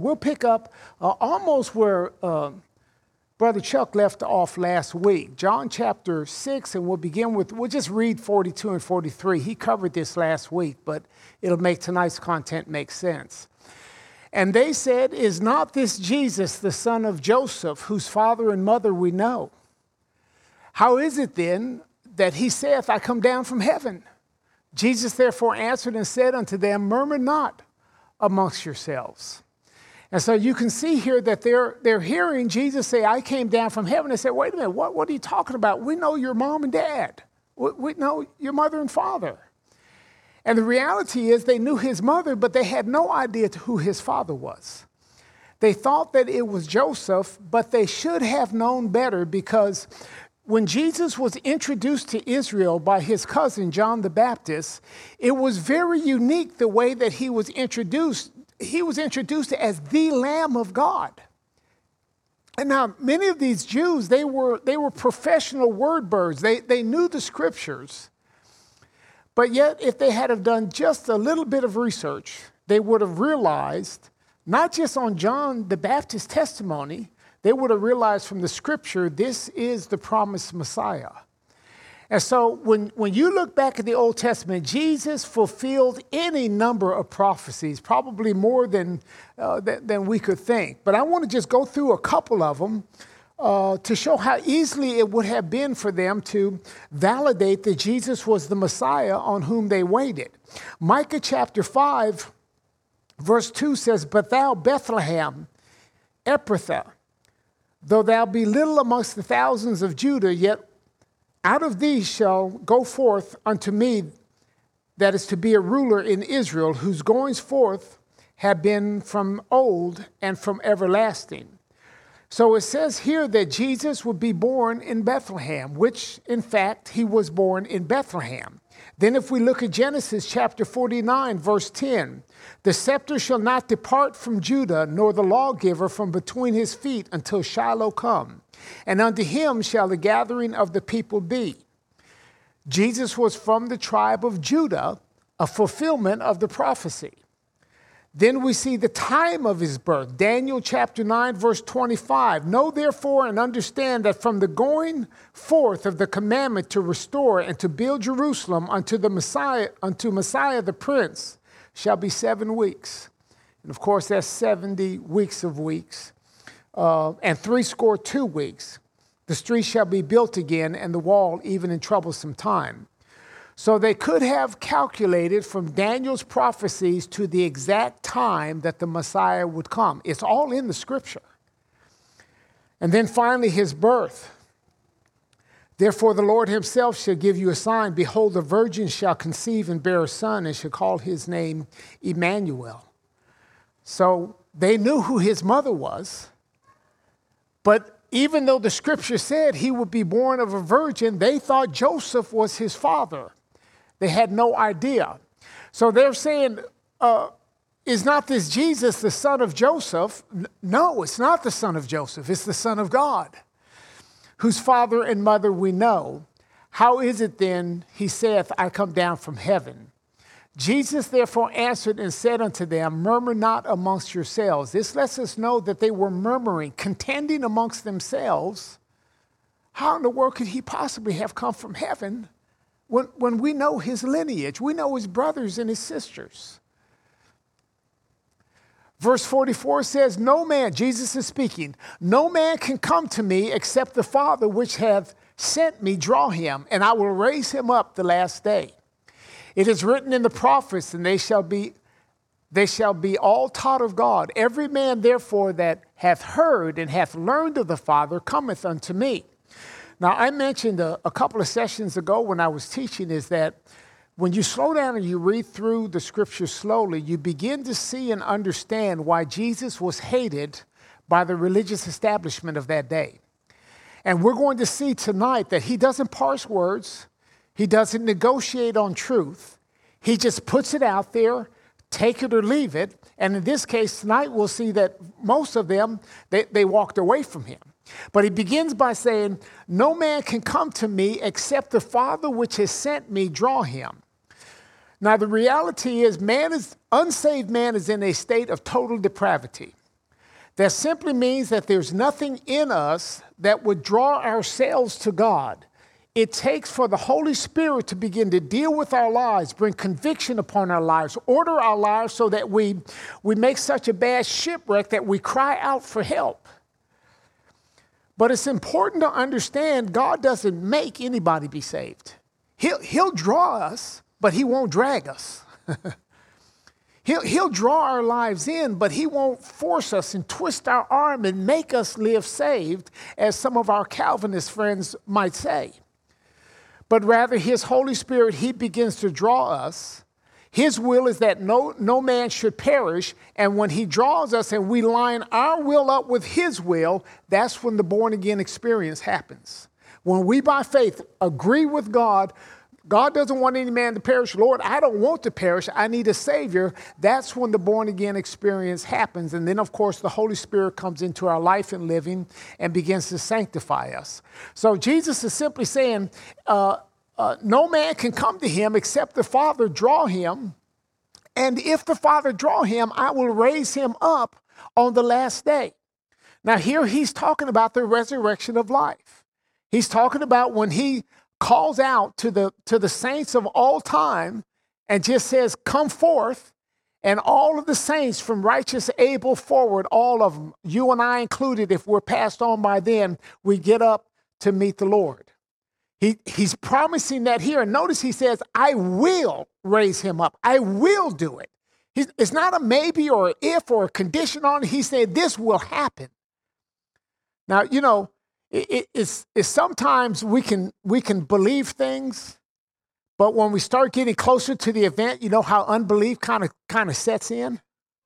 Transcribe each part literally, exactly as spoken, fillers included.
we'll pick up uh, almost where uh, Brother Chuck left off last week, John chapter six, and we'll begin with, we'll just read forty-two and forty-three. He covered this last week, but it'll make tonight's content make sense. And they said, is not this Jesus, the son of Joseph, whose father and mother we know? How is it then that he saith, I come down from heaven? Jesus therefore answered and said unto them, murmur not amongst yourselves. And so you can see here that they're, they're hearing Jesus say, I came down from heaven. They said, wait a minute, what, what are you talking about? We know your mom and dad. We, we know your mother and father. And the reality is they knew his mother, but they had no idea who his father was. They thought that it was Joseph, but they should have known better, because when Jesus was introduced to Israel by his cousin, John the Baptist, it was very unique the way that he was introduced. He was introduced as the Lamb of God. And now many of these Jews, they were, they were professional word birds. They, they knew the scriptures. But yet, if they had have done just a little bit of research, they would have realized, not just on John the Baptist's testimony, they would have realized from the scripture, this is the promised Messiah. And so when, when you look back at the Old Testament, Jesus fulfilled any number of prophecies, probably more than, uh, than, than we could think. But I want to just go through a couple of them uh, to show how easily it would have been for them to validate that Jesus was the Messiah on whom they waited. Micah chapter five, verse two says, but thou, Bethlehem, Ephrathah, though thou be little amongst the thousands of Judah, yet out of thee shall go forth unto me that is to be a ruler in Israel, whose goings forth have been from old and from everlasting. So it says here that Jesus would be born in Bethlehem, which in fact he was born in Bethlehem. Then if we look at Genesis chapter forty-nine, verse ten, the scepter shall not depart from Judah, nor the lawgiver from between his feet until Shiloh come. And unto him shall the gathering of the people be. Jesus was from the tribe of Judah, a fulfillment of the prophecy. Then we see the time of his birth. Daniel chapter nine, verse twenty-five. Know therefore and understand that from the going forth of the commandment to restore and to build Jerusalem unto the Messiah, unto Messiah the Prince, shall be seven weeks. And of course, that's seventy weeks of weeks. Uh, and three score two weeks. The street shall be built again, and the wall even in troublesome time. So they could have calculated from Daniel's prophecies to the exact time that the Messiah would come. It's all in the scripture. And then finally, his birth. Therefore, the Lord himself shall give you a sign. Behold, the virgin shall conceive and bear a son, and shall call his name Emmanuel. So they knew who his mother was. But even though the scripture said he would be born of a virgin, they thought Joseph was his father. They had no idea. So they're saying, uh, is not this Jesus the son of Joseph? No, it's not the son of Joseph. It's the Son of God, whose father and mother we know. How is it then, he saith, I come down from heaven? Jesus therefore answered and said unto them, murmur not amongst yourselves. This lets us know that they were murmuring, contending amongst themselves. How in the world could he possibly have come from heaven when, when we know his lineage? We know his brothers and his sisters. Verse forty-four says, no man, Jesus is speaking, no man can come to me except the Father which hath sent me draw him, and I will raise him up the last day. It is written in the prophets, and they shall be, they shall be all taught of God. Every man, therefore, that hath heard and hath learned of the Father cometh unto me. Now, I mentioned a, a couple of sessions ago when I was teaching is that when you slow down and you read through the scripture slowly, you begin to see and understand why Jesus was hated by the religious establishment of that day. And we're going to see tonight that he doesn't parse words. He doesn't negotiate on truth. He just puts it out there, take it or leave it. And in this case, tonight we'll see that most of them, they, they walked away from him. But he begins by saying, no man can come to me except the Father which has sent me draw him. Now, the reality is man is, unsaved man is in a state of total depravity. That simply means that there's nothing in us that would draw ourselves to God. It takes for the Holy Spirit to begin to deal with our lives, bring conviction upon our lives, order our lives so that we, we make such a bad shipwreck that we cry out for help. But it's important to understand God doesn't make anybody be saved. He'll, he'll draw us, but he won't drag us. He'll, he'll draw our lives in, but he won't force us and twist our arm and make us live saved, as some of our Calvinist friends might say. But rather, his Holy Spirit, he begins to draw us. His will is that no, no man should perish. And when he draws us and we line our will up with his will, that's when the born-again experience happens. When we, by faith, agree with God, God doesn't want any man to perish. Lord, I don't want to perish. I need a Savior. That's when the born-again experience happens. And then, of course, the Holy Spirit comes into our life and living and begins to sanctify us. So Jesus is simply saying, uh, uh, no man can come to him except the Father draw him. And if the Father draw him, I will raise him up on the last day. Now, here he's talking about the resurrection of life. He's talking about when he calls out to the to the saints of all time and just says, come forth, and all of the saints from righteous Abel forward, all of them, you and I included, if we're passed on by then, we get up to meet the Lord. He, he's promising that here. And notice he says, I will raise him up. I will do it. He's, it's not a maybe or an if or a condition on it. He said, this will happen. Now, you know, It, it's, it's sometimes we can we can believe things, but when we start getting closer to the event, you know how unbelief kind of kind of sets in.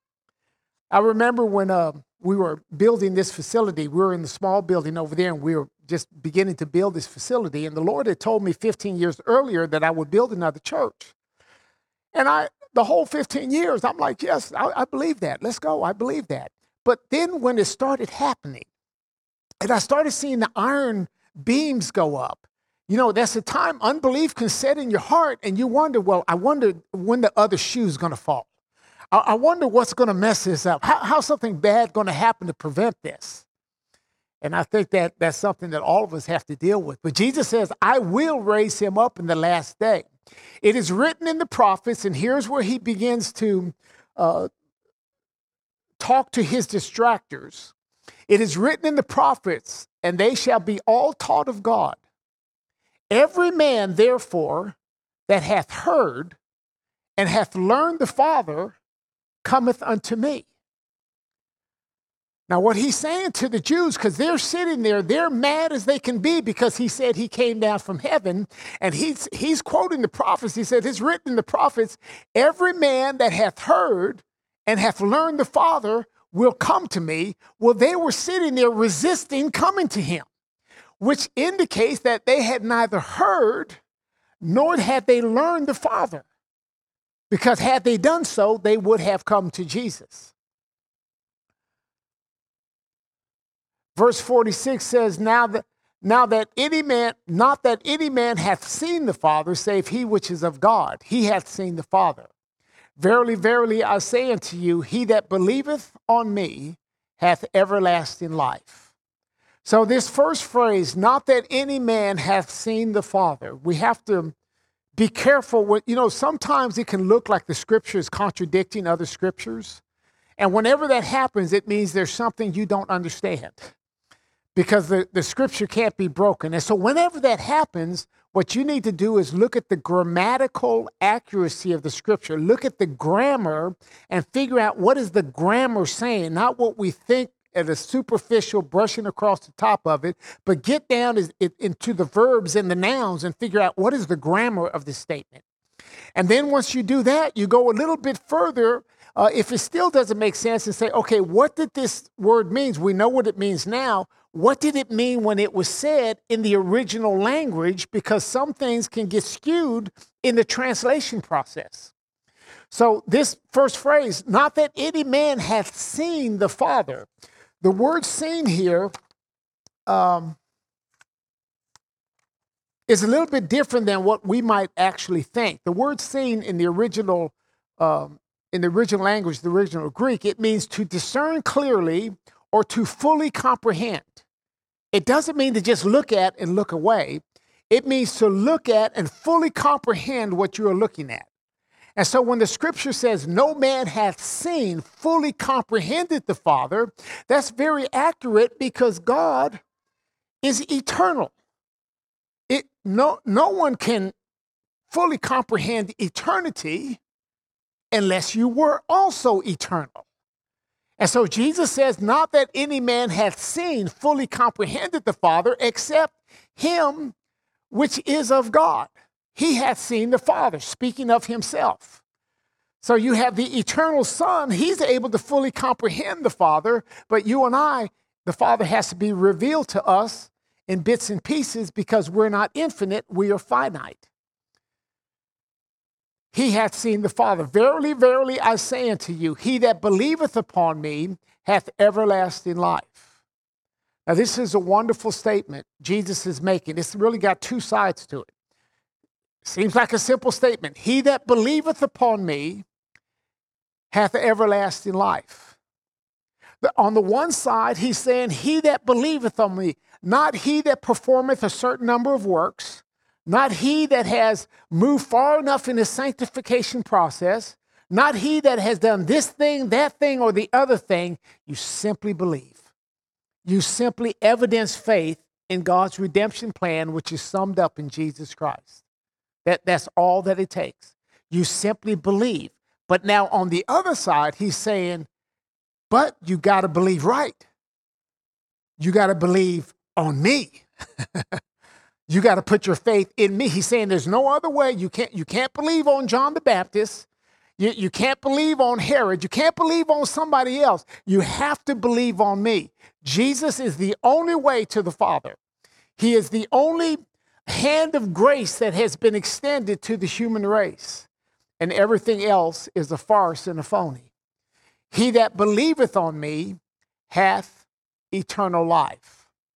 I remember when uh, we were building this facility. We were in the small building over there, and we were just beginning to build this facility. And the Lord had told me fifteen years earlier that I would build another church. And I, the whole fifteen years, I'm like, yes, I, I believe that. Let's go. I believe that. But then when it started happening, and I started seeing the iron beams go up. You know, that's a time unbelief can set in your heart, and you wonder, well, I wonder when the other shoe's going to fall. I, I wonder what's going to mess this up. How, how's something bad going to happen to prevent this? And I think that that's something that all of us have to deal with. But Jesus says, I will raise him up in the last day. It is written in the prophets, and here's where he begins to uh, talk to his distractors. It is written in the prophets, and they shall be all taught of God. Every man, therefore, that hath heard and hath learned the Father cometh unto me. Now, what he's saying to the Jews, because they're sitting there, they're mad as they can be because he said he came down from heaven, and he's, he's quoting the prophets. He said, it's written in the prophets, every man that hath heard and hath learned the Father will come to me. Well, they were sitting there resisting coming to him, which indicates that they had neither heard nor had they learned the Father. Because had they done so, they would have come to Jesus. Verse forty-six says, now that, now that any man, not that any man hath seen the Father, save he which is of God. He hath seen the Father. Verily, verily, I say unto you, he that believeth on me hath everlasting life. So this first phrase, not that any man hath seen the Father, we have to be careful with, you know, sometimes it can look like the scripture is contradicting other scriptures. And whenever that happens, it means there's something you don't understand, because the, the scripture can't be broken. And so whenever that happens, what you need to do is look at the grammatical accuracy of the scripture. Look at the grammar and figure out what is the grammar saying, not what we think at a superficial brushing across the top of it, but get down is, it, into the verbs and the nouns and figure out what is the grammar of the statement. And then once you do that, you go a little bit further. Uh, if it still doesn't make sense, and say, okay, what did this word mean? We know what it means now. What did it mean when it was said in the original language? Because some things can get skewed in the translation process. So this first phrase, not that any man hath seen the Father. The word seen here um, is a little bit different than what we might actually think. The word seen in the original um, in the original language, the original Greek, it means to discern clearly or to fully comprehend. It doesn't mean to just look at and look away. It means to look at and fully comprehend what you are looking at. And so when the scripture says no man hath seen, fully comprehended the Father, that's very accurate because God is eternal. It, no, no one can fully comprehend eternity unless you were also eternal. And so Jesus says, not that any man hath seen, fully comprehended the Father, except him which is of God. He hath seen the Father, speaking of himself. So you have the eternal Son. He's able to fully comprehend the Father, but you and I, the Father has to be revealed to us in bits and pieces because we're not infinite, we are finite. He hath seen the Father. Verily, verily, I say unto you, he that believeth upon me hath everlasting life. Now, this is a wonderful statement Jesus is making. It's really got two sides to it. Seems like a simple statement. He that believeth upon me hath everlasting life. But on the one side, he's saying, he that believeth on me, not he that performeth a certain number of works, not he that has moved far enough in his sanctification process, not he that has done this thing, that thing, or the other thing. You simply believe. You simply evidence faith in God's redemption plan, which is summed up in Jesus Christ. That, that's all that it takes. You simply believe. But now on the other side, he's saying, but you got to believe right. You got to believe on me. You got to put your faith in me. He's saying there's no other way. You can't, you can't believe on John the Baptist. You, you can't believe on Herod. You can't believe on somebody else. You have to believe on me. Jesus is the only way to the Father. He is the only hand of grace that has been extended to the human race. And everything else is a farce and a phony. He that believeth on me hath eternal life.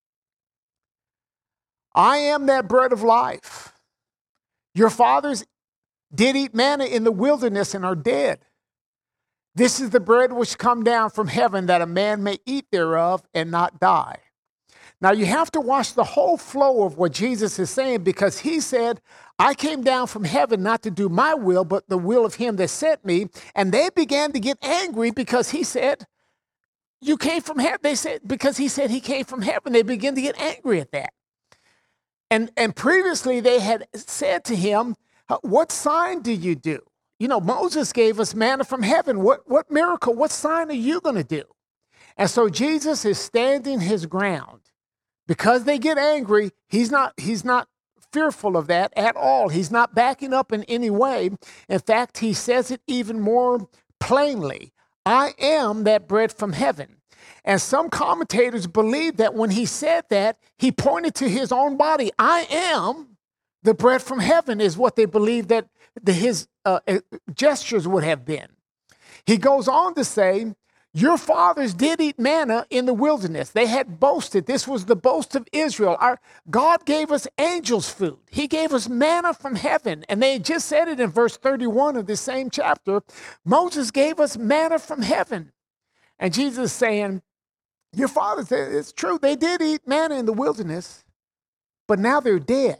I am that bread of life. Your fathers did eat manna in the wilderness and are dead. This is the bread which come down from heaven, that a man may eat thereof and not die. Now you have to watch the whole flow of what Jesus is saying, because he said, I came down from heaven not to do my will, but the will of him that sent me. And they began to get angry because he said, you came from heaven. They said, because he said he came from heaven, they began to get angry at that. And, and previously they had said to him, what sign do you do? You know, Moses gave us manna from heaven. What, what miracle, what sign are you going to do? And so Jesus is standing his ground. Because they get angry, he's not, he's not fearful of that at all. He's not backing up in any way. In fact, he says it even more plainly. I am that bread from heaven. And some commentators believe that when he said that, he pointed to his own body. I am the bread from heaven is what they believe that the, his uh, gestures would have been. He goes on to say, your fathers did eat manna in the wilderness. They had boasted. This was the boast of Israel. Our God gave us angels' food. He gave us manna from heaven. And they just said it in verse thirty-one of this same chapter. Moses gave us manna from heaven. And Jesus is saying, your fathers, it's true, they did eat manna in the wilderness, but now they're dead.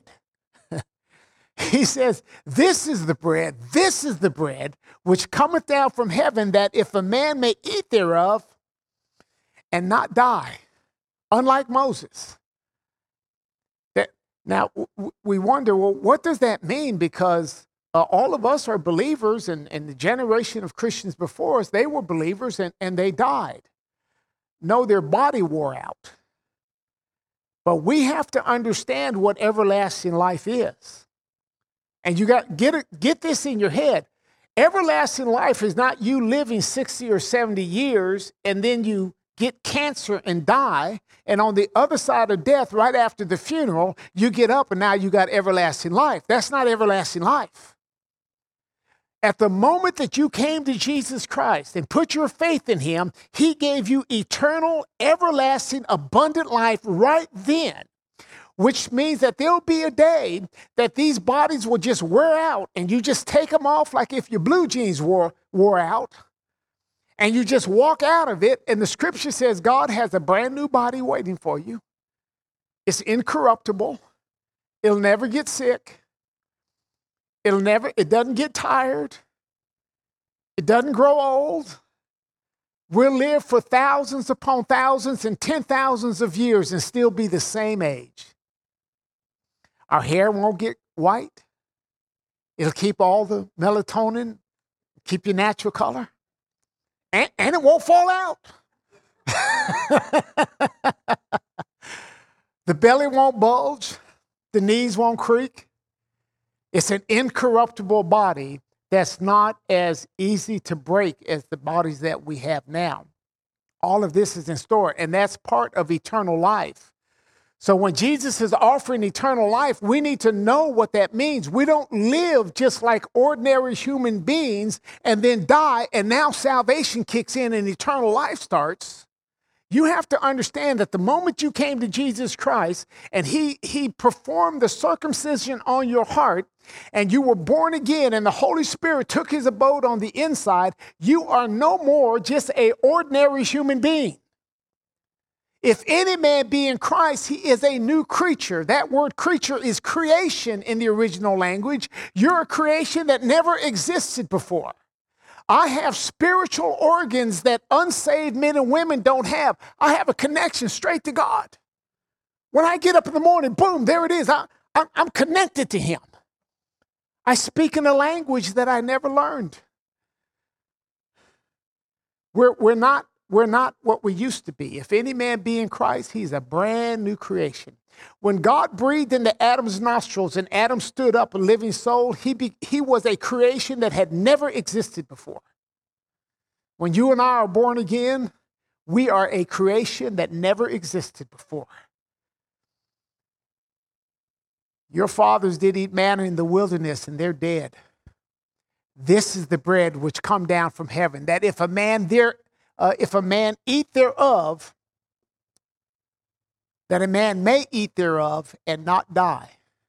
He says, this is the bread, this is the bread which cometh down from heaven, that if a man may eat thereof and not die, unlike Moses. That, now, we wonder, well, what does that mean? Because uh, all of us are believers, and, and the generation of Christians before us, they were believers and, and they died. No, their body wore out. But we have to understand what everlasting life is. And you got get it, get this in your head. Everlasting life is not you living sixty or seventy years and then you get cancer and die. And on the other side of death, right after the funeral, you get up and now you got everlasting life. That's not everlasting life. At the moment that you came to Jesus Christ and put your faith in him, he gave you eternal, everlasting, abundant life right then. Which means that there'll be a day that these bodies will just wear out and you just take them off like if your blue jeans wore, wore out. and you just walk out of it, and the scripture says God has a brand new body waiting for you. It's incorruptible. It'll never get sick. It'll never, it doesn't get tired. It doesn't grow old. We'll live for thousands upon thousands and ten thousands of years and still be the same age. Our hair won't get white. It'll keep all the melatonin, keep your natural color, and, and it won't fall out. The belly won't bulge. The knees won't creak. It's an incorruptible body that's not as easy to break as the bodies that we have now. All of this is in store, and that's part of eternal life. So when Jesus is offering eternal life, we need to know what that means. We don't live just like ordinary human beings and then die, and now salvation kicks in and eternal life starts. You have to understand that the moment you came to Jesus Christ and he, he performed the circumcision on your heart and you were born again and the Holy Spirit took his abode on the inside, you are no more just an ordinary human being. If any man be in Christ, he is a new creature. That word creature is creation in the original language. You're a creation that never existed before. I have spiritual organs that unsaved men and women don't have. I have a connection straight to God. When I get up in the morning, boom, there it is. I, I, I'm connected to him. I speak in a language that I never learned. We're, we're, not, we're not what we used to be. If any man be in Christ, he's a brand new creation. When God breathed into Adam's nostrils and Adam stood up a living soul, he, be, he was a creation that had never existed before. When you and I are born again, we are a creation that never existed before. Your fathers did eat manna in the wilderness, and they're dead. This is the bread which come down from heaven, that if a man there, uh, if a man eat thereof, that a man may eat thereof and not die.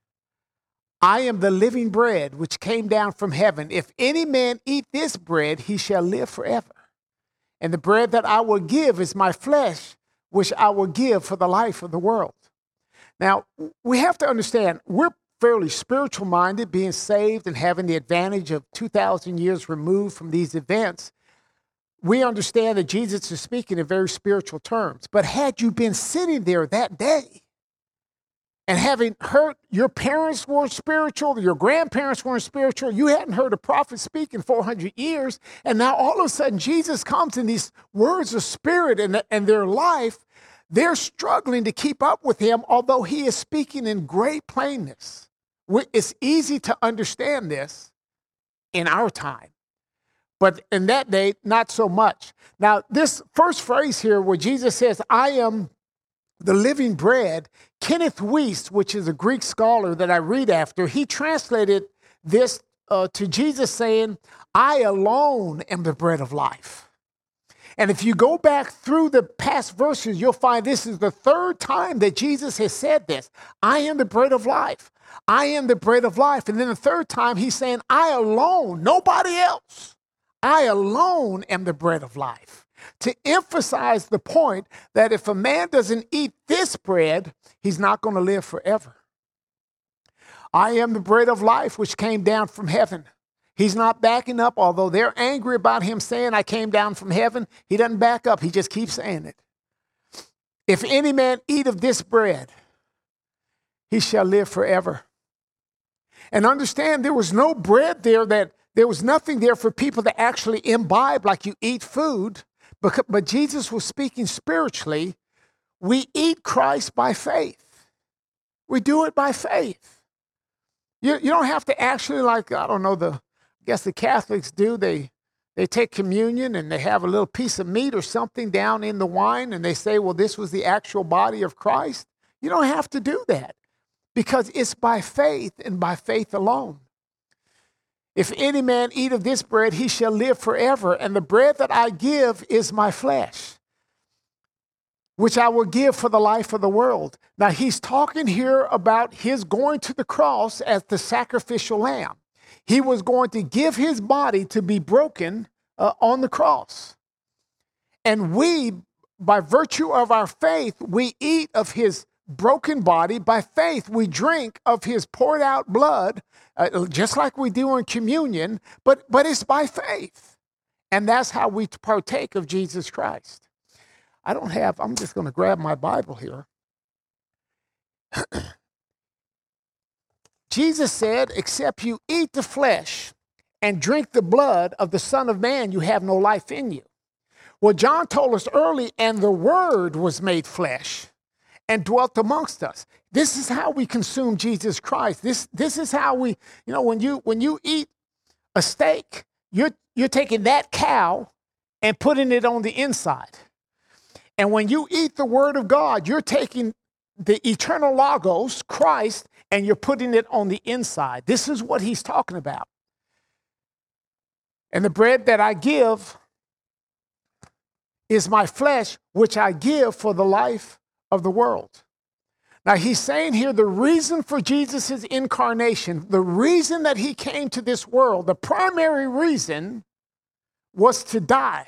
I am the living bread which came down from heaven. If any man eat this bread, he shall live forever. And the bread that I will give is my flesh, which I will give for the life of the world. Now, we have to understand, we're fairly spiritual minded, being saved and having the advantage of two thousand years removed from these events. We understand that Jesus is speaking in very spiritual terms. But had you been sitting there that day and having heard your parents were spiritual, your grandparents weren't spiritual, you hadn't heard a prophet speak in four hundred years, and now all of a sudden Jesus comes in these words of spirit and, and their life, they're struggling to keep up with him, although he is speaking in great plainness. It's easy to understand this in our time. But in that day, not so much. Now, this first phrase here where Jesus says, I am the living bread, Kenneth Wuest, which is a Greek scholar that I read after, he translated this uh, to Jesus saying, I alone am the bread of life. And if you go back through the past verses, you'll find this is the third time that Jesus has said this. I am the bread of life. I am the bread of life. And then the third time he's saying, I alone, nobody else. I alone am the bread of life, to emphasize the point that if a man doesn't eat this bread, he's not going to live forever. I am the bread of life which came down from heaven. He's not backing up, although they're angry about him saying, I came down from heaven. He doesn't back up. He just keeps saying it. If any man eat of this bread, he shall live forever. And understand there was no bread there that There was nothing there for people to actually imbibe like you eat food, but, but Jesus was speaking spiritually. We eat Christ by faith. We do it by faith. You, you don't have to actually, like, I don't know, the I guess the Catholics do. They, they take communion and they have a little piece of meat or something down in the wine and they say, well, this was the actual body of Christ. You don't have to do that because it's by faith and by faith alone. If any man eat of this bread, he shall live forever. And the bread that I give is my flesh, which I will give for the life of the world. Now, he's talking here about his going to the cross as the sacrificial lamb. He was going to give his body to be broken uh, on the cross. And we, by virtue of our faith, we eat of his broken body. By faith, we drink of his poured out blood, uh, just like we do in communion, but, but it's by faith. And that's how we partake of Jesus Christ. I don't have, I'm just going to grab my Bible here. Jesus said, except you eat the flesh and drink the blood of the Son of Man, you have no life in you. Well, John told us early, and the Word was made flesh and dwelt amongst us. This is how we consume Jesus Christ. This, this is how we, you know, when you when you eat a steak, you're, you're taking that cow and putting it on the inside. And when you eat the Word of God, you're taking the eternal Logos, Christ, and you're putting it on the inside. This is what he's talking about. And the bread that I give is my flesh, which I give for the life of the world. Now, he's saying here the reason for Jesus' incarnation, the reason that he came to this world, the primary reason was to die.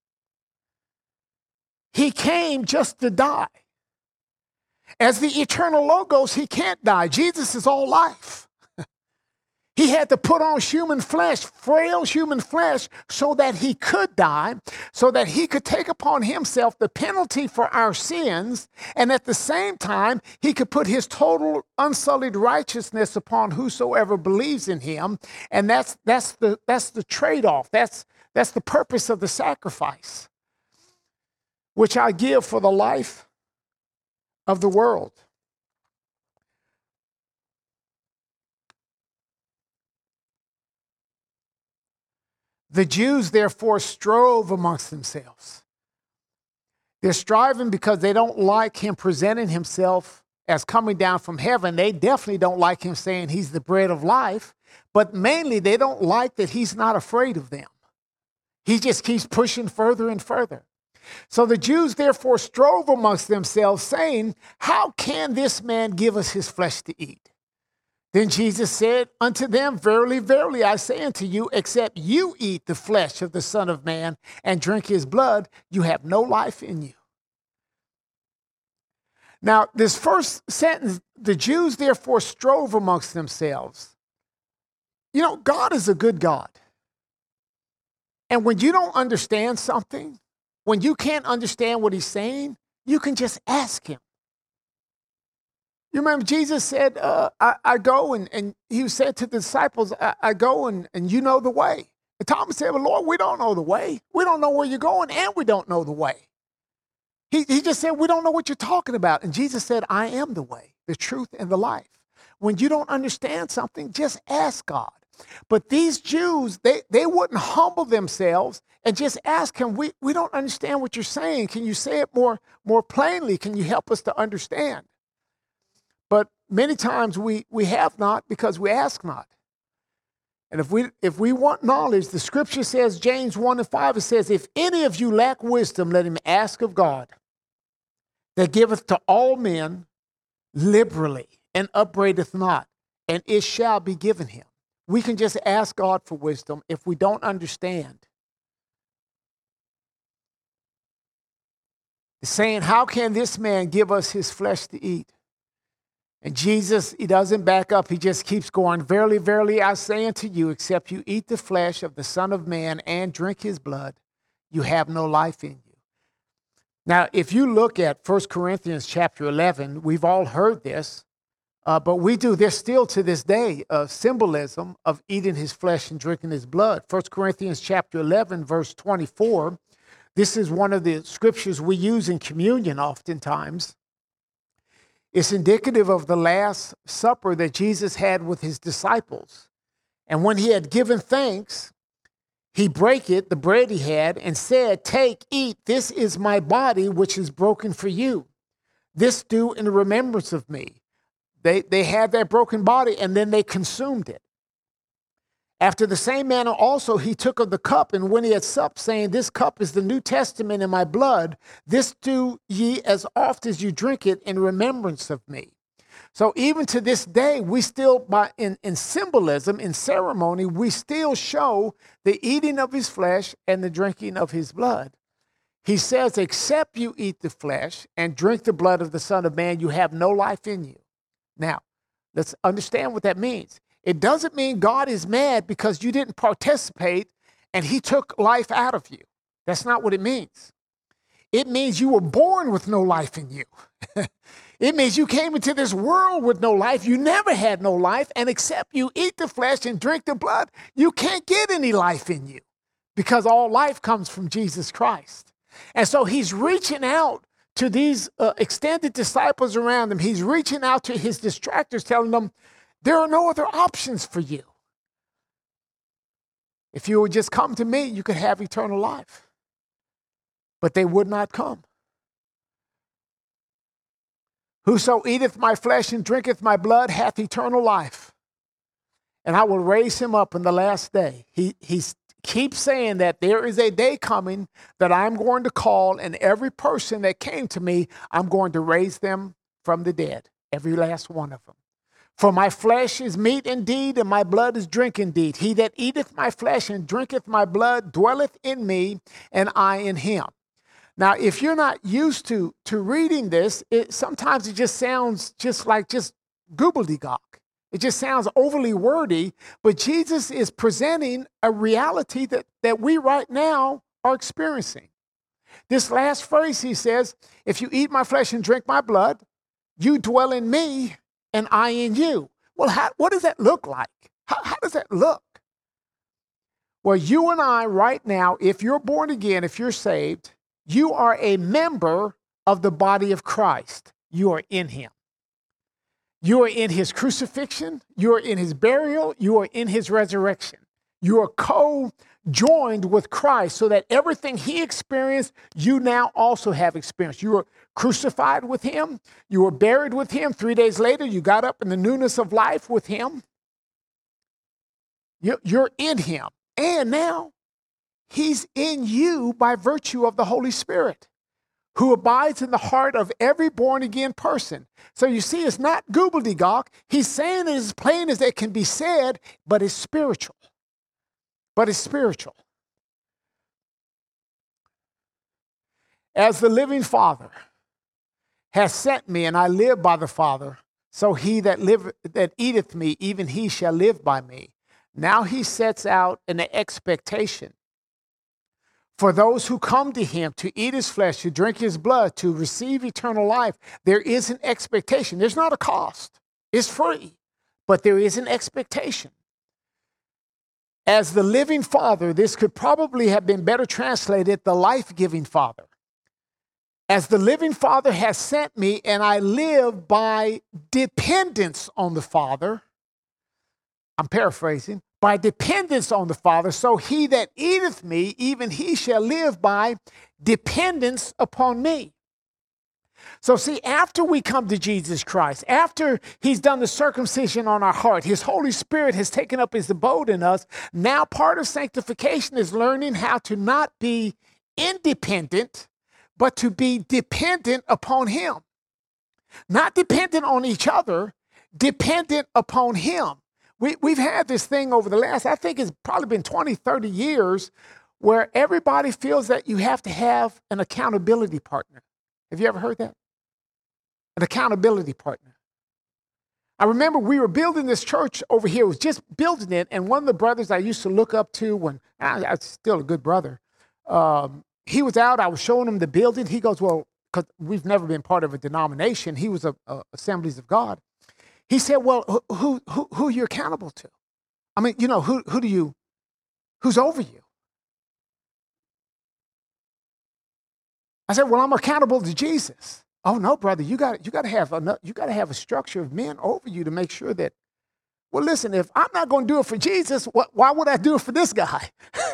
He came just to die. As the eternal Logos, he can't die. Jesus is all life. He had to put on human flesh, frail human flesh, so that he could die, so that he could take upon himself the penalty for our sins, and at the same time, he could put his total unsullied righteousness upon whosoever believes in him. And that's that's the that's the trade-off. That's that's the purpose of the sacrifice, which I give for the life of the world. The Jews, therefore, strove amongst themselves. They're striving because they don't like him presenting himself as coming down from heaven. They definitely don't like him saying he's the bread of life, but mainly they don't like that he's not afraid of them. He just keeps pushing further and further. So the Jews, therefore, strove amongst themselves, saying, how can this man give us his flesh to eat? Then Jesus said unto them, verily, verily, I say unto you, except you eat the flesh of the Son of Man and drink his blood, you have no life in you. Now, this first sentence, the Jews therefore strove amongst themselves. You know, God is a good God. And when you don't understand something, when you can't understand what he's saying, you can just ask him. You remember Jesus said, uh, I, I go, and, and he said to the disciples, I, I go and, and you know the way. And Thomas said, well, Lord, we don't know the way. We don't know where you're going, and we don't know the way. He, he just said, we don't know what you're talking about. And Jesus said, I am the way, the truth, and the life. When you don't understand something, just ask God. But these Jews, they, they wouldn't humble themselves and just ask him, we, we don't understand what you're saying. Can you say it more, more plainly? Can you help us to understand? But many times we, we have not because we ask not. And if we if we want knowledge, the scripture says, James one and five, it says, if any of you lack wisdom, let him ask of God, that giveth to all men liberally and upbraideth not, and it shall be given him. We can just ask God for wisdom if we don't understand. It's saying, how can this man give us his flesh to eat? And Jesus, he doesn't back up. He just keeps going. Verily, verily, I say unto you, except you eat the flesh of the Son of Man and drink his blood, you have no life in you. Now, if you look at First Corinthians chapter eleven, we've all heard this, uh, but we do this still to this day, a symbolism of eating his flesh and drinking his blood. First Corinthians chapter eleven, verse twenty-four, this is one of the scriptures we use in communion oftentimes. It's indicative of the Last Supper that Jesus had with his disciples. And when he had given thanks, he brake it, the bread he had, and said, take, eat, this is my body, which is broken for you. This do in remembrance of me. They, they had that broken body, and then they consumed it. After the same manner also he took of the cup, and when he had supped, saying, this cup is the New Testament in my blood. This do ye as oft as you drink it in remembrance of me. So even to this day, we still, by in, in symbolism, in ceremony, we still show the eating of his flesh and the drinking of his blood. He says, except you eat the flesh and drink the blood of the Son of Man, you have no life in you. Now, let's understand what that means. It doesn't mean God is mad because you didn't participate and he took life out of you. That's not what it means. It means you were born with no life in you. It means you came into this world with no life. You never had no life. And except you eat the flesh and drink the blood, you can't get any life in you because all life comes from Jesus Christ. And so he's reaching out to these uh, extended disciples around him. He's reaching out to his distractors, telling them, there are no other options for you. If you would just come to me, you could have eternal life. But they would not come. Whoso eateth my flesh and drinketh my blood hath eternal life, and I will raise him up in the last day. He, he keeps saying that there is a day coming that I'm going to call, and every person that came to me, I'm going to raise them from the dead, every last one of them. For my flesh is meat indeed, and my blood is drink indeed. He that eateth my flesh and drinketh my blood dwelleth in me, and I in him. Now, if you're not used to, to reading this, it, sometimes it just sounds just like just gobbledygook. It just sounds overly wordy, but Jesus is presenting a reality that, that we right now are experiencing. This last phrase, he says, if you eat my flesh and drink my blood, you dwell in me and I in you. Well, how, what does that look like? How, how does that look? Well, you and I right now, if you're born again, if you're saved, you are a member of the body of Christ. You are in him. You are in his crucifixion. You are in his burial. You are in his resurrection. You are co-joined with Christ so that everything he experienced, you now also have experienced. You were crucified with him. You were buried with him. Three days later, you got up in the newness of life with him. You're in him. And now, he's in you by virtue of the Holy Spirit, who abides in the heart of every born-again person. So you see, it's not gobbledygook. He's saying it as plain as it can be said, but it's spiritual. But it's spiritual. As the living Father has sent me, and I live by the Father, so he that live, that eateth me, even he shall live by me. Now he sets out an expectation for those who come to him to eat his flesh, to drink his blood, to receive eternal life. There is an expectation. There's not a cost. It's free, but there is an expectation. As the living Father, this could probably have been better translated, the life-giving Father. As the living Father has sent me, and I live by dependence on the Father. I'm paraphrasing. By dependence on the Father, so he that eateth me, even he shall live by dependence upon me. So see, after we come to Jesus Christ, after he's done the circumcision on our heart, his Holy Spirit has taken up his abode in us, now part of sanctification is learning how to not be independent, but to be dependent upon him. Not dependent on each other, dependent upon him. We, we've had this thing over the last, I think it's probably been twenty, thirty years, where everybody feels that you have to have an accountability partner. Have you ever heard that? An accountability partner. I remember we were building this church over here. It was just building it, and one of the brothers I used to look up to when I, I was still a good brother, um, he was out. I was showing him the building. He goes, well, because we've never been part of a denomination. He was a, a Assemblies of God. He said, well, who, who, who are you accountable to? I mean, you know, who, who do you, who's over you? I said, well, I'm accountable to Jesus. Oh no, brother, you got you got to have a you got to have a structure of men over you to make sure that. Well, listen, if I'm not going to do it for Jesus, what, why would I do it for this guy?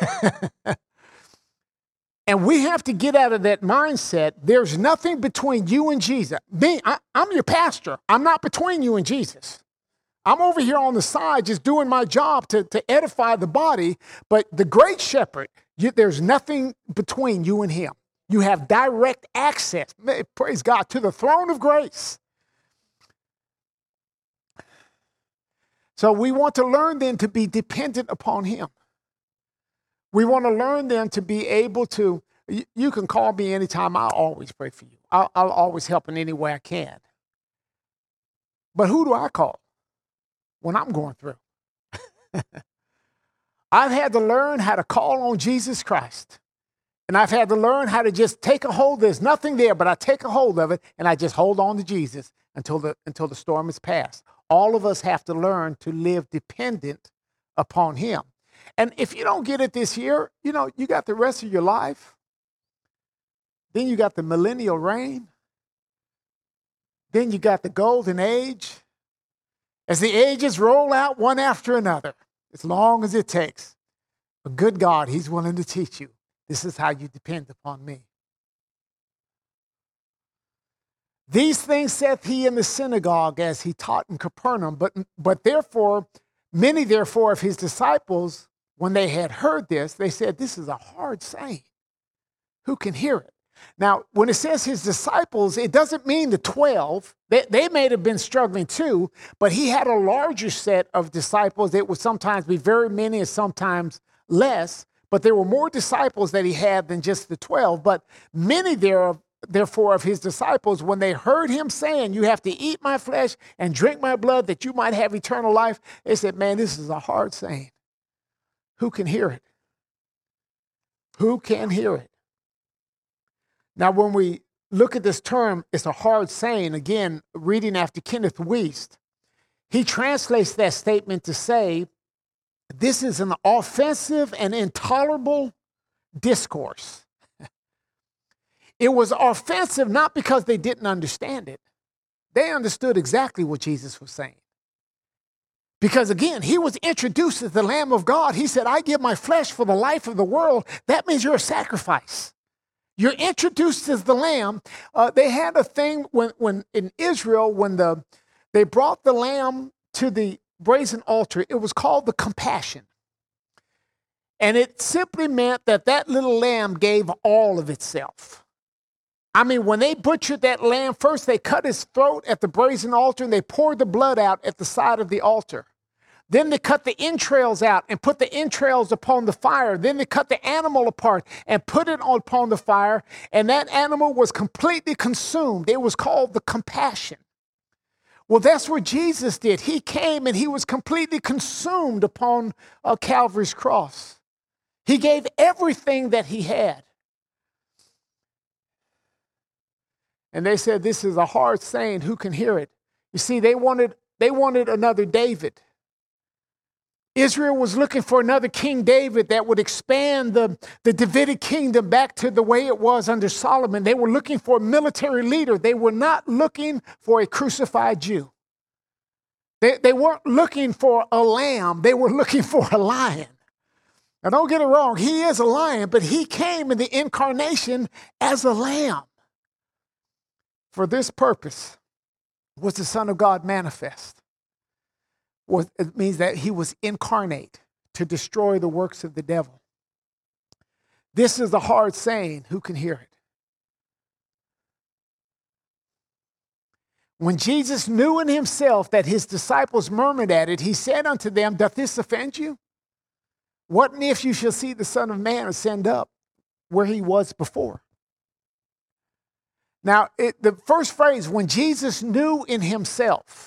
And we have to get out of that mindset. There's nothing between you and Jesus. Me, I, I'm your pastor. I'm not between you and Jesus. I'm over here on the side just doing my job to, to edify the body. But the great shepherd, you, there's nothing between you and him. You have direct access, praise God, to the throne of grace. So we want to learn then to be dependent upon him. We want to learn then to be able to You, you can call me anytime. I'll always pray for you. I'll, I'll always help in any way I can. But who do I call when I'm going through? I've had to learn how to call on Jesus Christ. And I've had to learn how to just take a hold. There's nothing there, but I take a hold of it and I just hold on to Jesus until the, until the storm is past. All of us have to learn to live dependent upon him. And if you don't get it this year, you know, you got the rest of your life. Then you got the millennial reign. Then you got the golden age. As the ages roll out one after another, as long as it takes, a good God, he's willing to teach you. This is how you depend upon me. These things saith he in the synagogue as he taught in Capernaum, but, but therefore, many therefore of his disciples, when they had heard this, they said, this is a hard saying. Who can hear it? Now, when it says his disciples, it doesn't mean the twelve. They, they may have been struggling too, but he had a larger set of disciples. It would sometimes be very many and sometimes less, but there were more disciples that he had than just the twelve. But many thereof, therefore, of his disciples, when they heard him saying, you have to eat my flesh and drink my blood that you might have eternal life, they said, man, this is a hard saying. Who can hear it? Who can hear it? Now, when we look at this term, it's a hard saying. Again, reading after Kenneth Wuest, he translates that statement to say, this is an offensive and intolerable discourse. It was offensive not because they didn't understand it. They understood exactly what Jesus was saying. Because again, he was introduced as the Lamb of God. He said, I give my flesh for the life of the world. That means you're a sacrifice. You're introduced as the lamb. Uh, they had a thing when, when in Israel, when the they brought the lamb to the brazen altar, it was called the compassion. And it simply meant that that little lamb gave all of itself. I mean, when they butchered that lamb, first they cut his throat at the brazen altar and they poured the blood out at the side of the altar. Then they cut the entrails out and put the entrails upon the fire. Then they cut the animal apart and put it upon the fire. And that animal was completely consumed. It was called the compassion. Well, that's what Jesus did. He came and he was completely consumed upon uh, Calvary's cross. He gave everything that he had. And they said, this is a hard saying. Who can hear it? You see, they wanted, they wanted another David. Israel was looking for another King David that would expand the, the Davidic kingdom back to the way it was under Solomon. They were looking for a military leader. They were not looking for a crucified Jew. They, they weren't looking for a lamb. They were looking for a lion. Now, don't get it wrong. He is a lion, but he came in the incarnation as a lamb. For this purpose was the Son of God manifest. Was, it means that he was incarnate to destroy the works of the devil. This is a hard saying. Who can hear it? When Jesus knew in himself that his disciples murmured at it, he said unto them, doth this offend you? What if you shall see the Son of Man ascend up where he was before? Now, it, the first phrase, when Jesus knew in himself,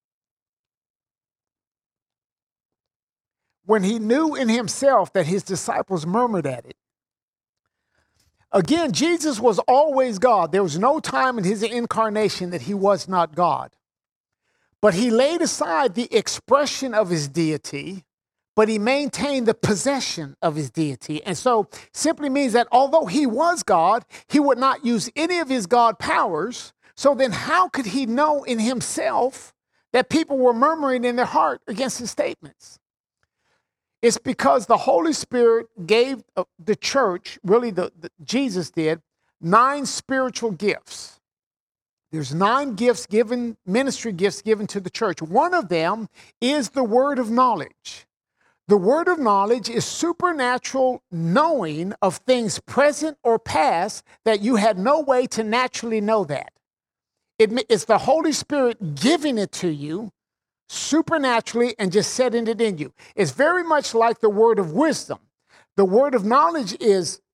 when he knew in himself that his disciples murmured at it. Again, Jesus was always God. There was no time in his incarnation that he was not God. But he laid aside the expression of his deity, but he maintained the possession of his deity. And so simply means that although he was God, he would not use any of his God powers. So then how could he know in himself that people were murmuring in their heart against his statements? It's because the Holy Spirit gave the church, really the, the, Jesus did, nine spiritual gifts. There's nine gifts given, ministry gifts given to the church. One of them is the word of knowledge. The word of knowledge is supernatural knowing of things present or past that you had no way to naturally know that. It, it's the Holy Spirit giving it to you supernaturally and just setting it in you. It's very much like the word of wisdom. The word of knowledge is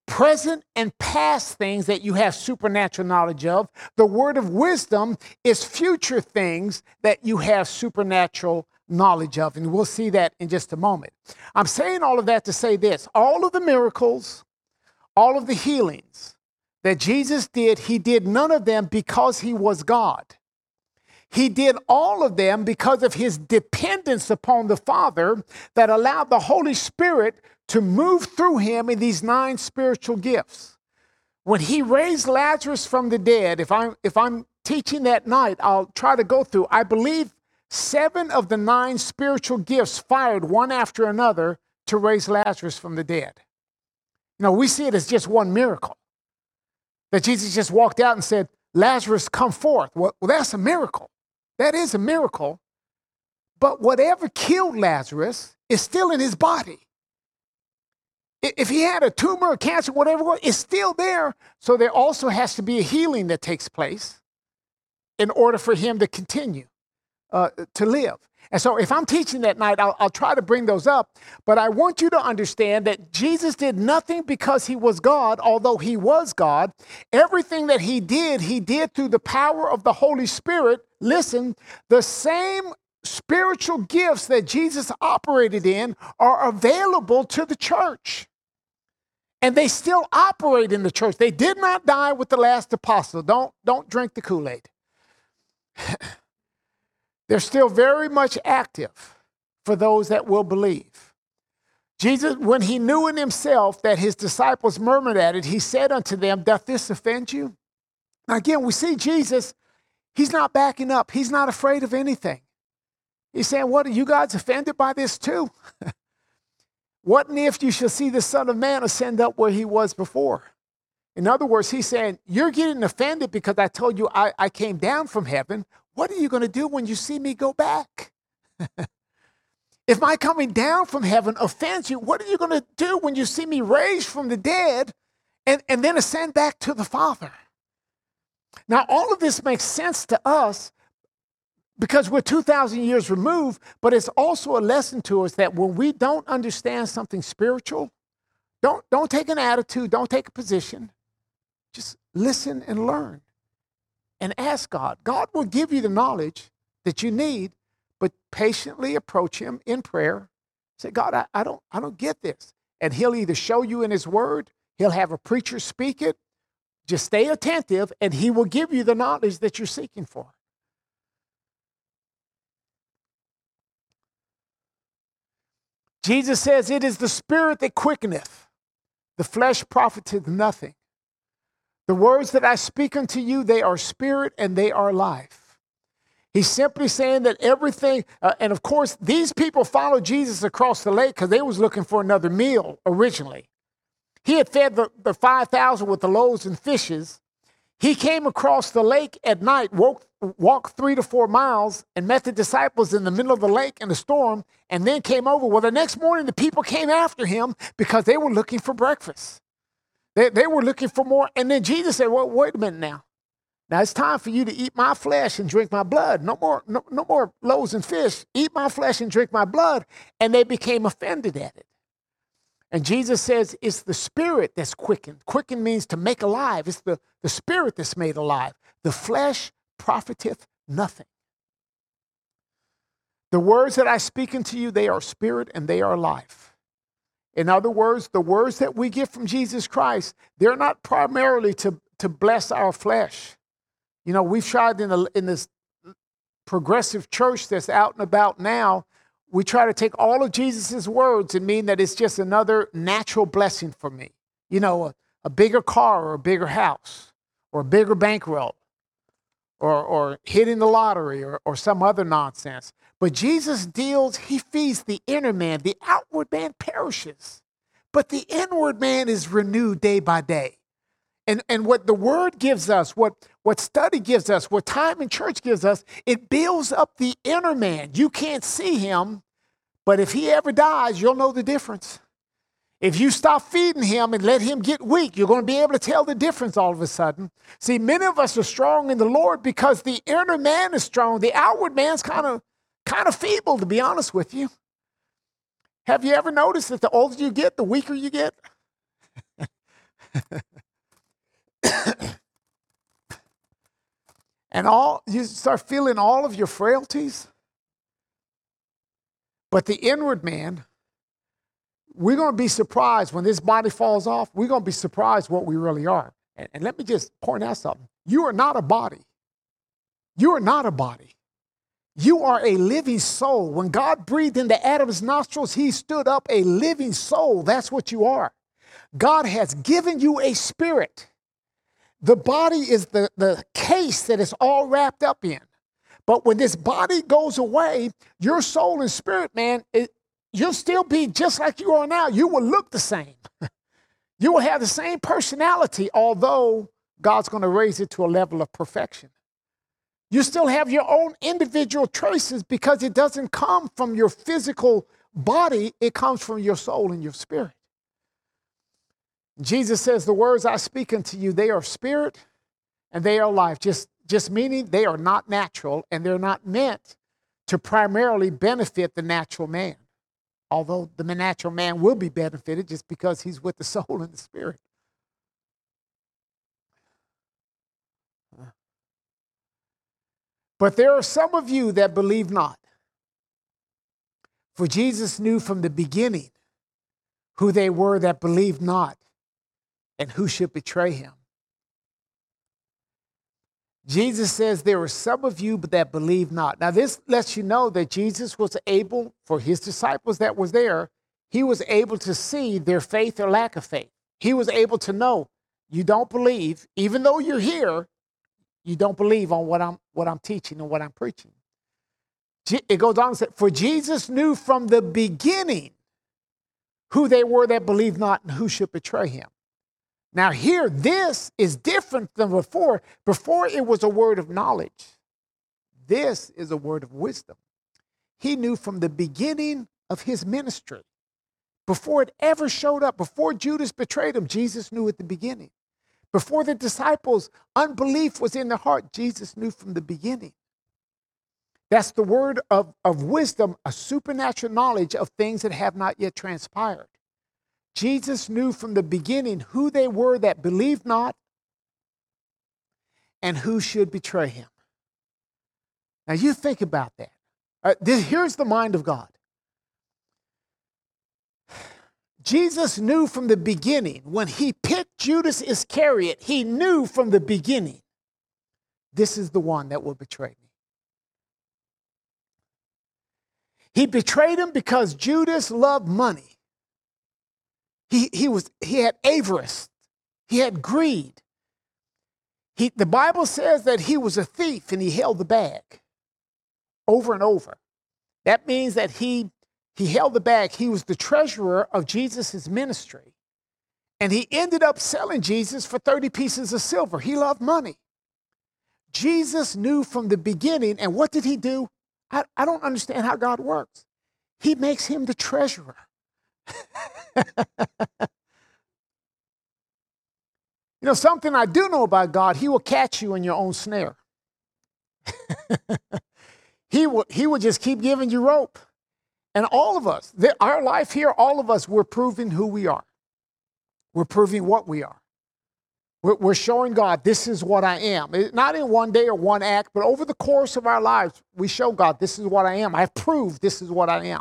present and past things that you have supernatural knowledge of. The word of wisdom is future things that you have supernatural knowledge of. And we'll see that in just a moment. I'm saying all of that to say this. All of the miracles, all of the healings that Jesus did, he did none of them because he was God. He did all of them because of his dependence upon the Father that allowed the Holy Spirit to move through him in these nine spiritual gifts. When he raised Lazarus from the dead, if I'm, if I'm teaching that night, I'll try to go through, I believe seven of the nine spiritual gifts fired one after another to raise Lazarus from the dead. Now, we see it as just one miracle, that Jesus just walked out and said, Lazarus, come forth. Well, well that's a miracle. That is a miracle. But whatever killed Lazarus is still in his body. If he had a tumor or cancer, whatever, it's still there. So there also has to be a healing that takes place in order for him to continue uh, to live. And so if I'm teaching that night, I'll, I'll try to bring those up. But I want you to understand that Jesus did nothing because he was God, although he was God. Everything that he did, he did through the power of the Holy Spirit. Listen, the same spiritual gifts that Jesus operated in are available to the church. And they still operate in the church. They did not die with the last apostle. Don't, don't drink the Kool-Aid. They're still very much active for those that will believe. Jesus, when he knew in himself that his disciples murmured at it, he said unto them, doth this offend you? Now again, we see Jesus, he's not backing up. He's not afraid of anything. He's saying, what, are you guys offended by this too? What if you shall see the Son of Man ascend up where he was before? In other words, he's saying, you're getting offended because I told you I, I came down from heaven. What are you going to do when you see me go back? If my coming down from heaven offends you, what are you going to do when you see me raised from the dead and, and then ascend back to the Father? Now, all of this makes sense to us because we're two thousand years removed, but it's also a lesson to us that when we don't understand something spiritual, don't, don't take an attitude, don't take a position. Just listen and learn and ask God. God will give you the knowledge that you need, but patiently approach him in prayer. Say, God, I, I, don't, I don't get this. And he'll either show you in his word, he'll have a preacher speak it. Just stay attentive, and he will give you the knowledge that you're seeking for. Jesus says, it is the spirit that quickeneth, the flesh profiteth nothing. The words that I speak unto you, they are spirit and they are life. He's simply saying that everything, uh, and of course, these people followed Jesus across the lake because they was looking for another meal originally. He had fed the, the five thousand with the loaves and fishes. He came across the lake at night, woke, walked three to four miles, and met the disciples in the middle of the lake in a storm, and then came over. Well, the next morning, the people came after him because they were looking for breakfast. They, they were looking for more. And then Jesus said, well, wait a minute now. Now it's time for you to eat my flesh and drink my blood. No more, no, no more loaves and fish. Eat my flesh and drink my blood. And they became offended at it. And Jesus says it's the spirit that's quickened. Quickened means to make alive. It's the, the spirit that's made alive. The flesh profiteth nothing. The words that I speak unto you, they are spirit and they are life. In other words, the words that we get from Jesus Christ, they're not primarily to, to bless our flesh. You know, we've tried in, the, in this progressive church that's out and about now, we try to take all of Jesus's words and mean that it's just another natural blessing for me. You know, a, a bigger car or a bigger house or a bigger bankroll or, or hitting the lottery or, or some other nonsense. But Jesus deals, he feeds the inner man. The outward man perishes, but the inward man is renewed day by day. And, and what the word gives us, what, what study gives us, what time in church gives us, it builds up the inner man. You can't see him, but if he ever dies, you'll know the difference. If you stop feeding him and let him get weak, you're going to be able to tell the difference all of a sudden. See, many of us are strong in the Lord because the inner man is strong. The outward man's kind of kind of feeble, to be honest with you. Have you ever noticed that the older you get, the weaker you get? And all you start feeling all of your frailties. But the inward man, we're going to be surprised when this body falls off. We're going to be surprised what we really are. And, and let me just point out something. You are not a body. You are not a body. You are a living soul. When God breathed into Adam's nostrils, he stood up a living soul. That's what you are. God has given you a spirit. The body is the, the case that it's all wrapped up in. But when this body goes away, your soul and spirit, man, it, you'll still be just like you are now. You will look the same. You will have the same personality, although God's going to raise it to a level of perfection. You still have your own individual traces because it doesn't come from your physical body. It comes from your soul and your spirit. Jesus says, the words I speak unto you, they are spirit and they are life. Just, just meaning they are not natural and they're not meant to primarily benefit the natural man. Although the natural man will be benefited just because he's with the soul and the spirit. But there are some of you that believe not. For Jesus knew from the beginning who they were that believed not and who should betray him. Jesus says there are some of you that believe not. Now this lets you know that Jesus was able, for his disciples that was there, he was able to see their faith or lack of faith. He was able to know, you don't believe, even though you're here, you don't believe on what I'm, what I'm teaching and what I'm preaching. It goes on and says, for Jesus knew from the beginning who they were that believed not and who should betray him. Now here, this is different than before. Before it was a word of knowledge. This is a word of wisdom. He knew from the beginning of his ministry. Before it ever showed up, before Judas betrayed him, Jesus knew at the beginning. Before the disciples, unbelief was in their heart, Jesus knew from the beginning. That's the word of, of wisdom, a supernatural knowledge of things that have not yet transpired. Jesus knew from the beginning who they were that believed not and who should betray him. Now you think about that. Uh, this, here's the mind of God. Jesus knew from the beginning, when he picked Judas Iscariot, he knew from the beginning, this is the one that will betray me. He betrayed him because Judas loved money. He, he, was, he had avarice. He had greed. He, the Bible says that he was a thief and he held the bag over and over. That means that he, he held the bag. He was the treasurer of Jesus' ministry. And he ended up selling Jesus for thirty pieces of silver. He loved money. Jesus knew from the beginning, and what did he do? I, I don't understand how God works. He makes him the treasurer. You know, something I do know about God, he will catch you in your own snare. he, will, he will just keep giving you rope. And all of us, our life here, all of us, we're proving who we are. We're proving what we are. We're, we're showing God, this is what I am. Not in one day or one act, but over the course of our lives, we show God, this is what I am. I've proved this is what I am.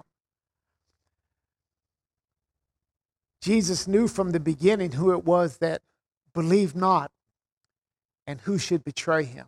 Jesus knew from the beginning who it was that believed not and who should betray him.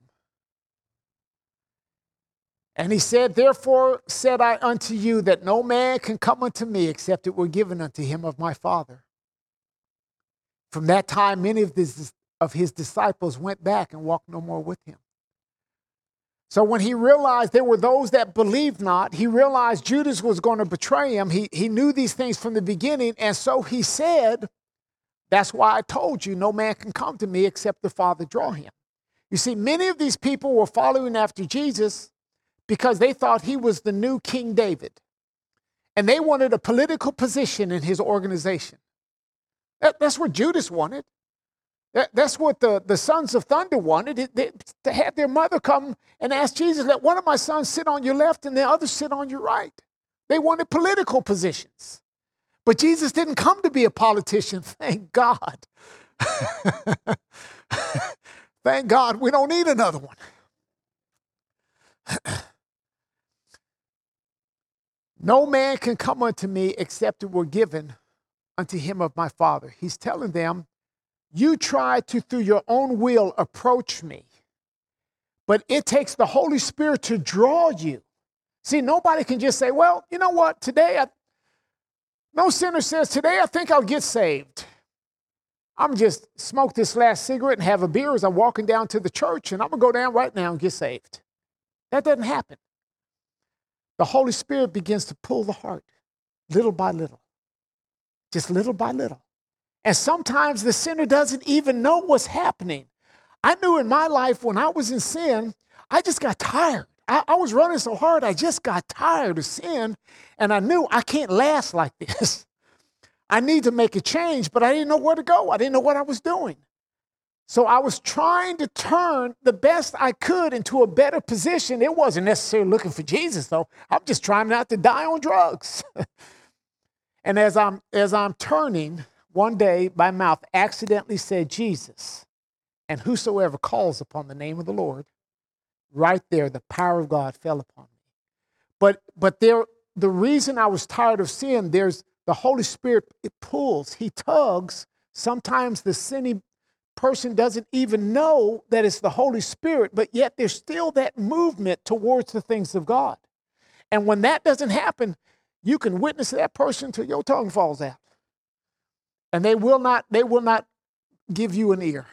And he said, therefore said I unto you that no man can come unto me except it were given unto him of my Father. From that time, many of his, of his disciples went back and walked no more with him. So when he realized there were those that believed not, he realized Judas was going to betray him. He, he knew these things from the beginning. And so he said, that's why I told you no man can come to me except the Father draw him. You see, many of these people were following after Jesus because they thought he was the new King David. And they wanted a political position in his organization. That, that's what Judas wanted. That, that's what the, the sons of thunder wanted, it, they, to have their mother come and ask Jesus, let one of my sons sit on your left and the other sit on your right. They wanted political positions. But Jesus didn't come to be a politician, thank God. Thank God we don't need another one. No man can come unto me except it were given unto him of my Father. He's telling them, you try to, through your own will, approach me, but it takes the Holy Spirit to draw you. See, nobody can just say, well, you know what, today, I, no sinner says, today I think I'll get saved. I'm just smoke this last cigarette and have a beer as I'm walking down to the church, and I'm going to go down right now and get saved. That doesn't happen. The Holy Spirit begins to pull the heart little by little, just little by little. And sometimes the sinner doesn't even know what's happening. I knew in my life when I was in sin, I just got tired. I, I was running so hard, I just got tired of sin, and I knew I can't last like this. I need to make a change, but I didn't know where to go. I didn't know what I was doing. So I was trying to turn the best I could into a better position. It wasn't necessarily looking for Jesus, though. I'm just trying not to die on drugs. And as I'm, as I'm turning, one day my mouth accidentally said Jesus. And whosoever calls upon the name of the Lord, right there, the power of God fell upon me. But, but there, the reason I was tired of sin, there's the Holy Spirit, it pulls, he tugs. Sometimes the sinning person doesn't even know that it's the Holy Spirit, but yet there's still that movement towards the things of God. And when that doesn't happen, you can witness that person till your tongue falls out. And they will not, they will not give you an ear.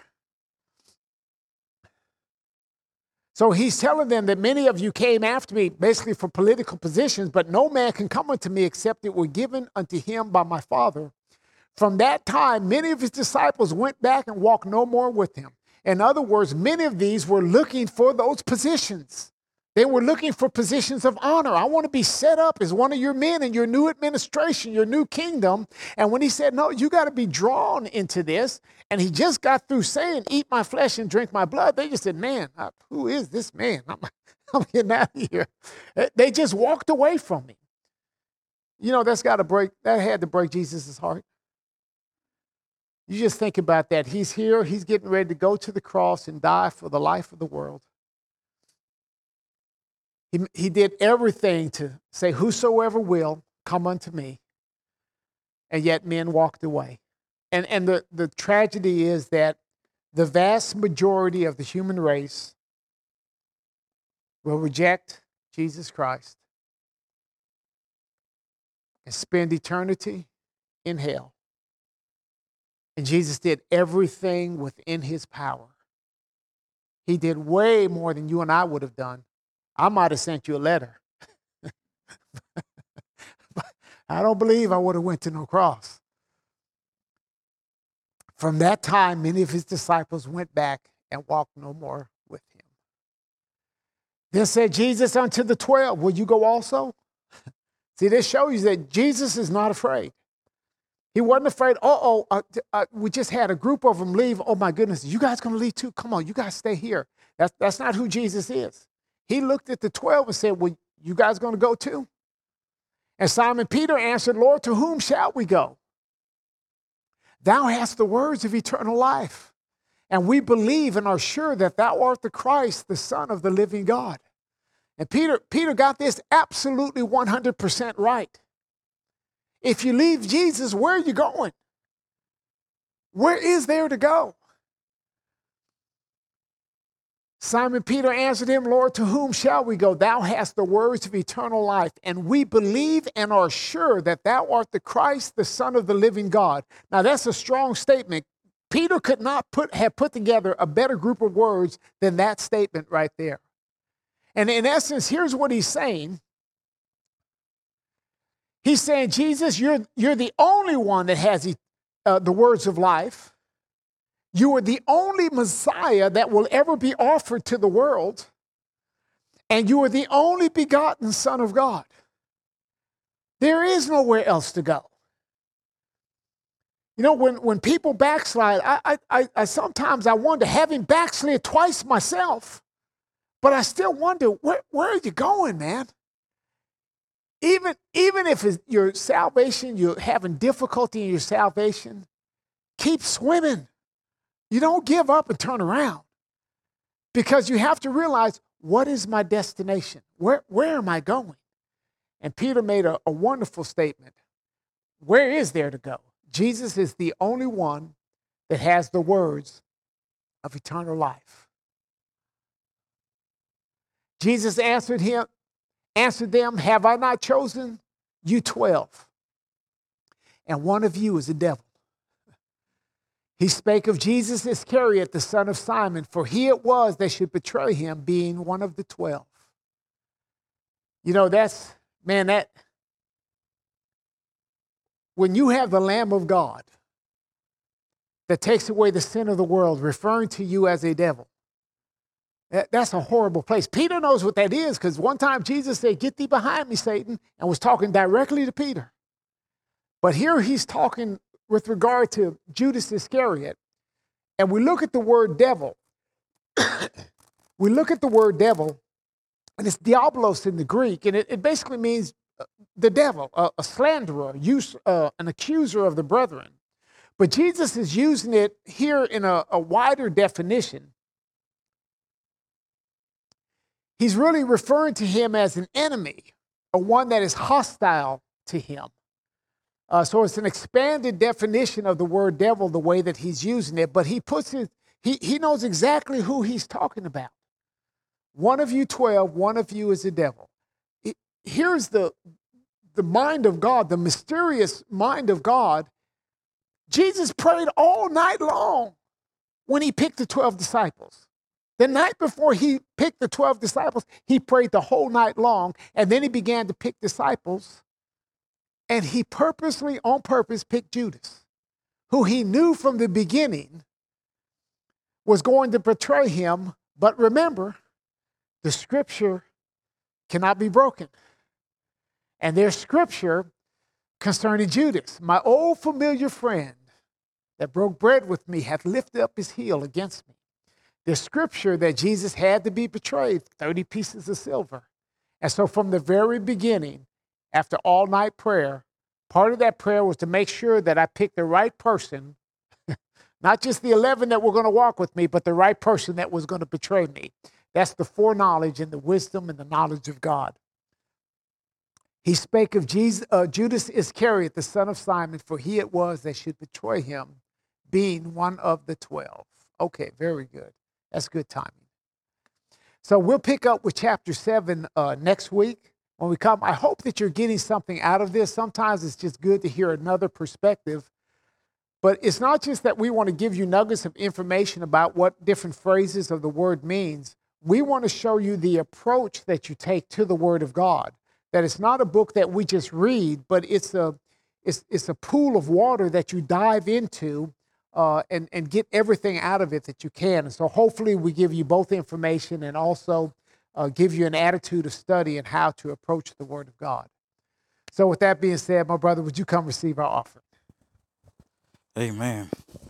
So he's telling them that many of you came after me basically for political positions, but no man can come unto me except it were given unto him by my Father. From that time, many of his disciples went back and walked no more with him. In other words, many of these were looking for those positions. They were looking for positions of honor. I want to be set up as one of your men in your new administration, your new kingdom. And when he said, no, you got to be drawn into this. And he just got through saying, eat my flesh and drink my blood. They just said, man, who is this man? I'm, I'm getting out of here. They just walked away from me. You know, that's got to break, that had to break Jesus' heart. You just think about that. He's here. He's getting ready to go to the cross and die for the life of the world. He, he did everything to say, whosoever will, come unto me. And yet men walked away. And, and the, the tragedy is that the vast majority of the human race will reject Jesus Christ and spend eternity in hell. And Jesus did everything within his power. He did way more than you and I would have done. I might have sent you a letter. I don't believe I would have went to no cross. From that time, many of his disciples went back and walked no more with him. Then said Jesus unto the twelve, will you go also? See, this shows you that Jesus is not afraid. He wasn't afraid, uh-oh, uh, uh, we just had a group of them leave. Oh, my goodness, you guys going to leave too? Come on, you guys stay here. That's, that's not who Jesus is. He looked at the twelve and said, well, you guys going to go too? And Simon Peter answered, Lord, to whom shall we go? Thou hast the words of eternal life, and we believe and are sure that thou art the Christ, the Son of the living God. And Peter, Peter got this absolutely one hundred percent right. If you leave Jesus, where are you going? Where is there to go? Simon Peter answered him, Lord, to whom shall we go? Thou hast the words of eternal life, and we believe and are sure that thou art the Christ, the Son of the living God. Now, that's a strong statement. Peter could not put, have put together a better group of words than that statement right there. And in essence, here's what he's saying. He's saying, Jesus, you're, you're the only one that has uh, the words of life. You are the only Messiah that will ever be offered to the world. And you are the only begotten Son of God. There is nowhere else to go. You know, when, when people backslide, I, I, I sometimes I wonder, having backslid twice myself, but I still wonder, where, where are you going, man? Even, even if it's your salvation, you're having difficulty in your salvation, keep swimming. You don't give up and turn around, because you have to realize, what is my destination? Where, where am I going? And Peter made a, a wonderful statement. Where is there to go? Jesus is the only one that has the words of eternal life. Jesus answered him, answered them, have I not chosen you twelve? And one of you is a devil. He spake of Jesus Iscariot, the son of Simon, for he it was that should betray him, being one of the twelve. You know, that's, man, that, when you have the Lamb of God that takes away the sin of the world, referring to you as a devil, that, that's a horrible place. Peter knows what that is, because one time Jesus said, get thee behind me, Satan, and was talking directly to Peter. But here he's talking with regard to Judas Iscariot. And we look at the word devil. We look at the word devil, and it's diabolos in the Greek, and it, it basically means the devil, a, a slanderer, use, uh, an accuser of the brethren. But Jesus is using it here in a, a wider definition. He's really referring to him as an enemy, or one that is hostile to him. Uh, so it's an expanded definition of the word devil, the way that he's using it, but he puts it, he, he knows exactly who he's talking about. One of you twelve, one of you is a devil. It, here's the, the mind of God, the mysterious mind of God. Jesus prayed all night long when he picked the twelve disciples. The night before he picked the twelve disciples, he prayed the whole night long, and then he began to pick disciples. And he purposely, on purpose, picked Judas, who he knew from the beginning was going to betray him. But remember, the scripture cannot be broken. And there's scripture concerning Judas. My old familiar friend that broke bread with me hath lifted up his heel against me. There's scripture that Jesus had to be betrayed, thirty pieces of silver. And so from the very beginning, after all night prayer, part of that prayer was to make sure that I picked the right person, not just the eleven that were going to walk with me, but the right person that was going to betray me. That's the foreknowledge and the wisdom and the knowledge of God. He spake of Jesus, uh, Judas Iscariot, the son of Simon, for he it was that should betray him, being one of the twelve. Okay, very good. That's good timing. So we'll pick up with chapter seven uh, next week. When we come, I hope that you're getting something out of this. Sometimes it's just good to hear another perspective. But it's not just that we want to give you nuggets of information about what different phrases of the word means. We want to show you the approach that you take to the Word of God. That it's not a book that we just read, but it's a, it's, it's a pool of water that you dive into uh, and, and get everything out of it that you can. And so hopefully we give you both information and also Uh, give you an attitude of study and how to approach the Word of God. So with that being said, my brother, would you come receive our offering? Amen.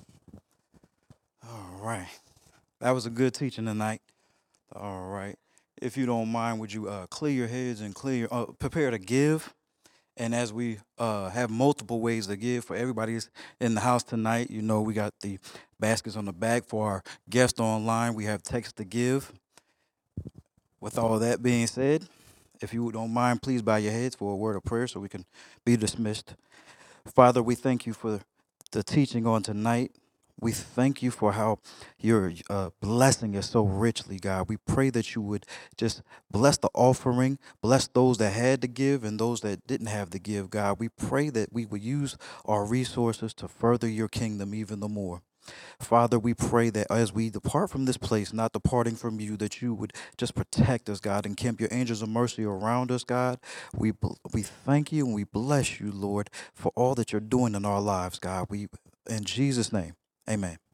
All right. That was a good teaching tonight. All right. If you don't mind, would you uh, clear your heads and clear your, uh, prepare to give? And as we uh, have multiple ways to give for everybody in the house tonight, you know, we got the baskets on the back. For our guests online, we have text to give. With all that being said, if you don't mind, please bow your heads for a word of prayer so we can be dismissed. Father, we thank you for the teaching on tonight. We thank you for how you're uh, blessing us so richly, God. We pray that you would just bless the offering, bless those that had to give and those that didn't have to give, God. We pray that we would use our resources to further your kingdom even the more. Father, we pray that as we depart from this place, not departing from you, that you would just protect us, God, and camp your angels of mercy around us, God. We we thank you and we bless you, Lord, for all that you're doing in our lives, God. We, in Jesus' name, amen.